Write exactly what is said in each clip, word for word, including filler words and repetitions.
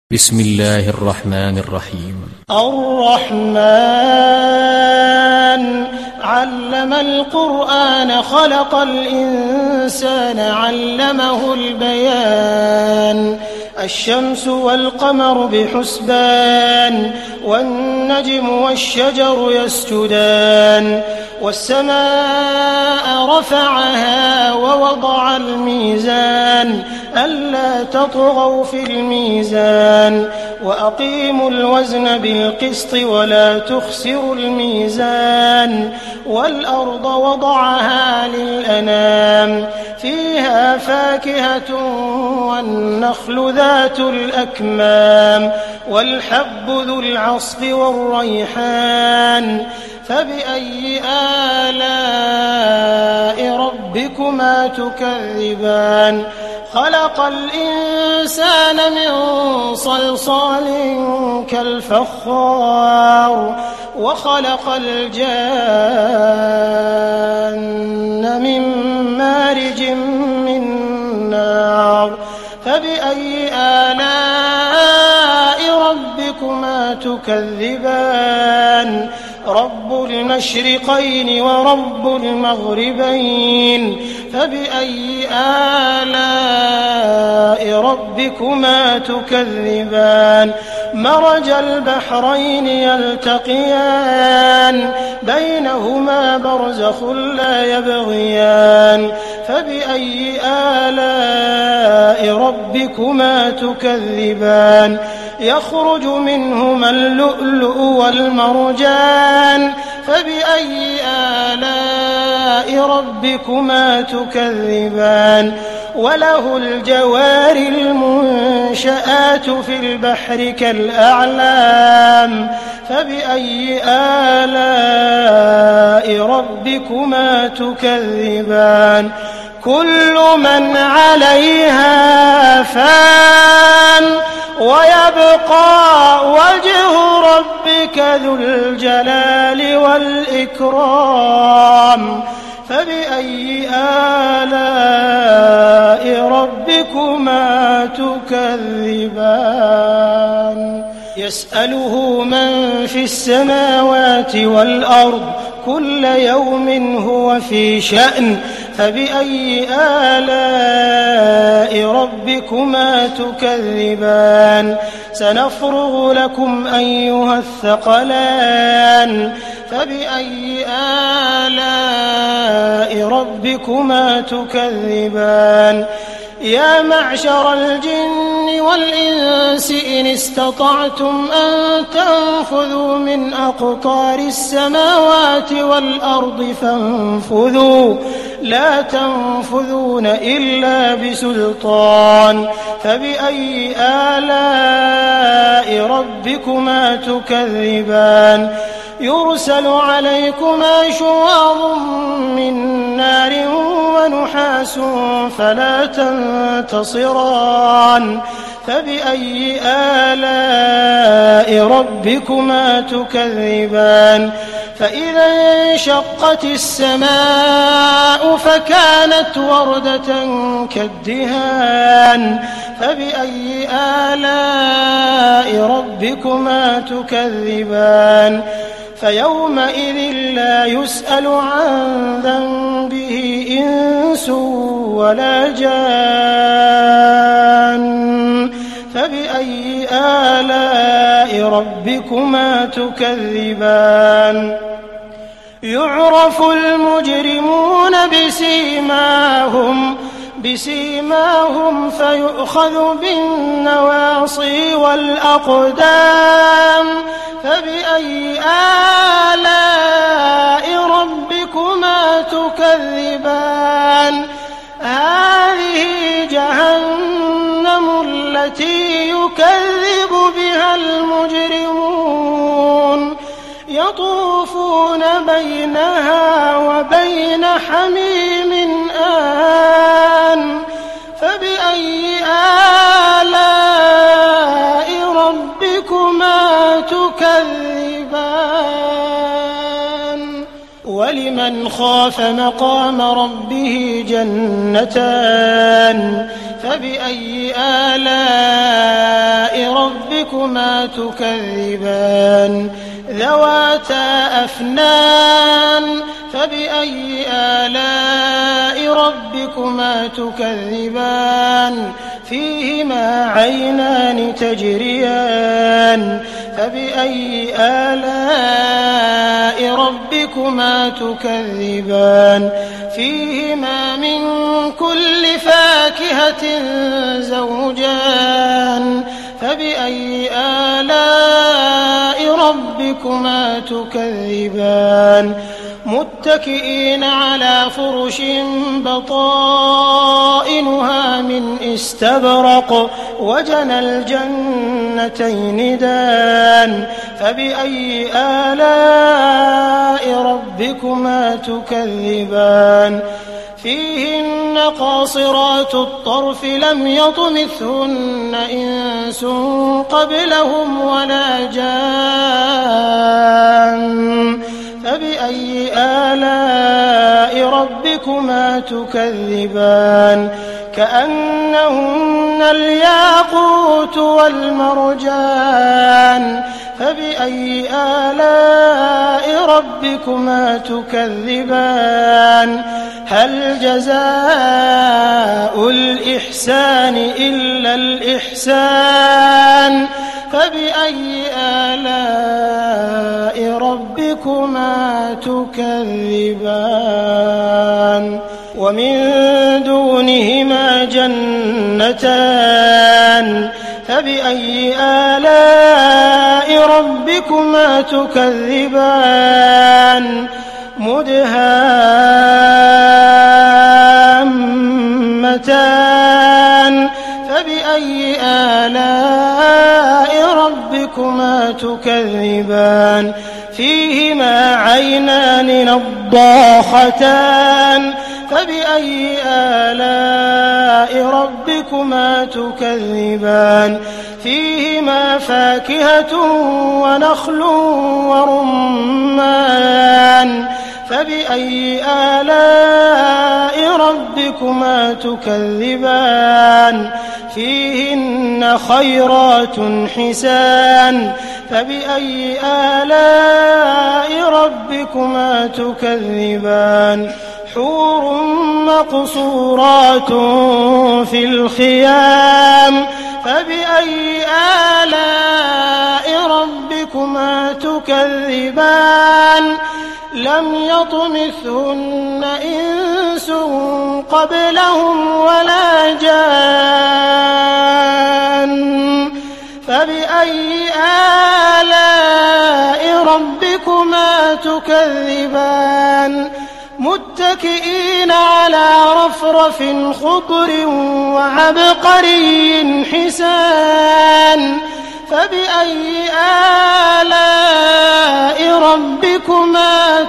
بسم الله الرحمن الرحيم. الرحمن علم القرآن خلق الإنسان علمه البيان. الشمس والقمر بحسبان والنجم والشجر يسجدان والسماء رفعها ووضع الميزان ألا تطغوا في الميزان وأقيموا الوزن بالقسط ولا تخسروا الميزان والأرض وضعها للأنام فيها فاكهة والنخل ذات الأكمام والحب ذو العصف والريحان فبأي آلاء ربكما تكذبان. خلق الإنسان من صلصال كالفخار وخلق الجان من مارج من نار فبأي آلاء ربكما تكذبان. رب المشرقين ورب المغربين فبأي آلاء ربكما تكذبان. مرج البحرين يلتقيان بينهما برزخ لا يبغيان فبأي آلاء ربكما تكذبان. يخرج منهما اللؤلؤ والمرجان فبأي آلاء ربكما تكذبان. وله الجوار المنشآت في البحر كالأعلام فبأي آلاء ربكما تكذبان. كل من عليها فان ويبقى وجه ربك ذو الجلال والإكرام فبأي آلاء ربكما تكذبان. يسأله من في السماوات والأرض كل يوم هو في شأن فبأي آلاء ربكما تكذبان. سنفرغ لكم أيها الثقلان فبأي آلاء ربكما تكذبان. يا معشر الجن والإنس إن استطعتم أن تنفذوا من أقطار السماوات والأرض فانفذوا لا تنفذون إلا بسلطان فبأي آلاء ربكما تكذبان. يرسل عليكما شواظ من نار ونحاس فلا تنتصران فبأي آلاء ربكما تكذبان. فإذا انشقت السماء فكانت وردة كالدهان فبأي آلاء ربكما تكذبان. فيومئذ لا يسأل عن ذنبه إنس ولا جان فبأي آلاء ربكما تكذبان. يعرف المجرمون بسيماهم بسيماهم فيؤخذ بالنواصي والأقدام فبأي آلاء ربكما تكذبان. هذه جهنم التي يكذب بها المجرمون يطوفون بينها وبين حميم آن فبأي آلاء ربكما تكذبان. ولمن خاف مقام ربه جنتان فبأي آلاء ربكما ربكما تكذبان ذواتا أفنان فبأي آلاء ربكما تكذبان فيهما عينان تجريان فبأي آلاء ربكما تكذبان فيهما من كل فاكهة زوجان فبأي آلاء ربكما تكذبان متكئين على فرش بطائنها من استبرق وجنى الجنتين دان فبأي آلاء ربكما تكذبان فيهن قاصرات الطرف لم يطمثهن إنس قبلهم ولا جان فبأي آلاء ربكما تكذبان كأنهن الياقوت والمرجان فبأي آلاء ربكما تكذبان هل جزاء الإحسان إلا الإحسان فبأي آلاء ربكما تكذبان ومن دونهما جنتان فبأي آلاء ربكما تكذبان مدهامتان فبأي آلاء ربكما تكذبان فيهما عينان نضاختان فبأي آلاء ربكما تكذبان فيهما فاكهة ونخل ورمان فبأي آلاء ربكما تكذبان فيهن خيرات حسان فبأي آلاء ربكما تكذبان حور مقصورات في الخيام فبأي آلاء ربكما تكذبان لم يطمثهن إنس قبلهم ولا جان فبأي آلاء ربكما تكذبان متكئين على رفرف خضر وعبقري حسان فبأي آلاء ربكما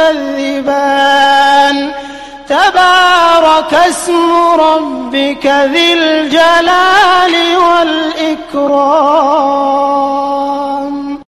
تكذبان تبارك اسم ربك ذي الجلال والإكرام.